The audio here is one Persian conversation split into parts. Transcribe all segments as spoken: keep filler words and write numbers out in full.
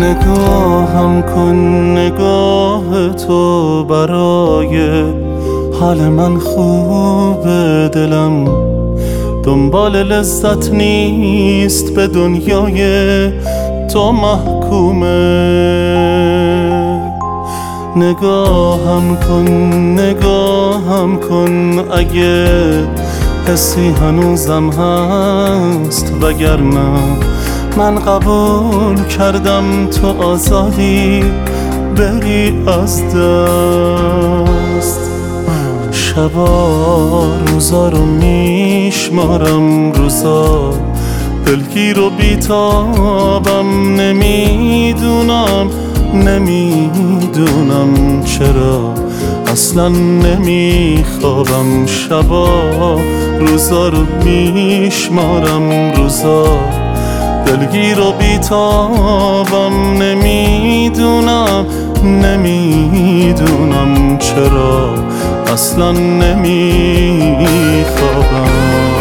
نگاهم کن نگاه تو برای حال من خوبه، دلم دنبال لذت نیست، به دنیای تو محکومه. نگاهم کن نگاهم کن اگه حسی هنوزم هست، وگرنه من قبول کردم تو آزادی بری از دست. شبا روزا رو میشمارم، روزا دلگیر و بیتابم، نمیدونم نمیدونم چرا اصلا نمیخوابم. شبا روزا رو میشمارم، روزا دلگیر و بیتابم، نمیدونم نمیدونم چرا اصلا نمیخوابم.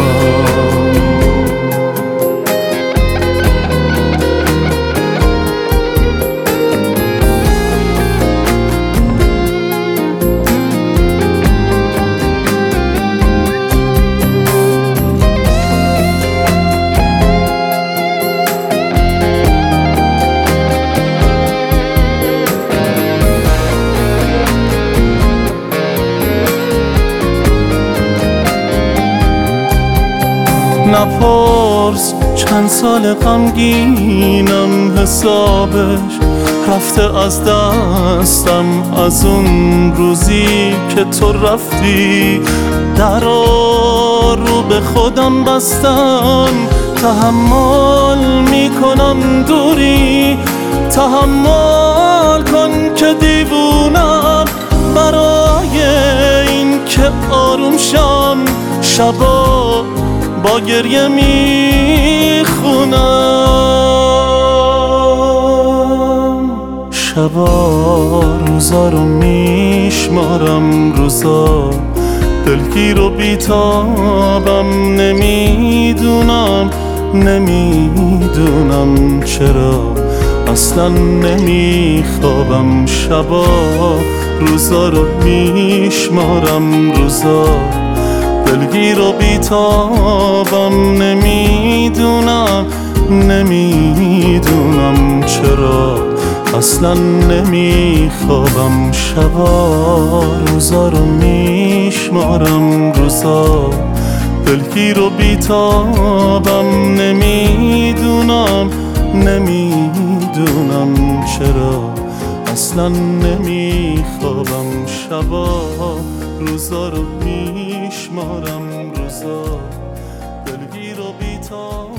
نپرس چند سال غمگینم، حسابش رفته از دستم از اون روزی که تو رفتی. درا رو به خودم بستم، تحمل میکنم دوری، تحمل کن که دیوونم برای این که آروم شم. شبا با گریه میخونم، شبا روزا رو میشمارم، روزا دلگیر و بیتابم، نمیدونم نمیدونم چرا اصلا نمیخوابم. شبا روزا رو میشمارم، روزا دلگیر و بیتابم، نمیدونم نمیدونم چرا اصلا نمیخوابم. شبا روزا رو میشمارم، روزا دلگیر و بیتابم، نمیدونم نمیدونم چرا اصلا نمیخوابم. شبا روزا رو میشمارم، روزا دلگیر و بیتابم.